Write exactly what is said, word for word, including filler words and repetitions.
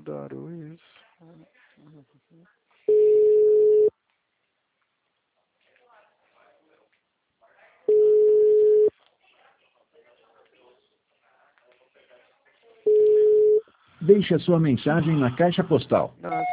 adoro isso. Deixe a sua mensagem na caixa postal. Nossa.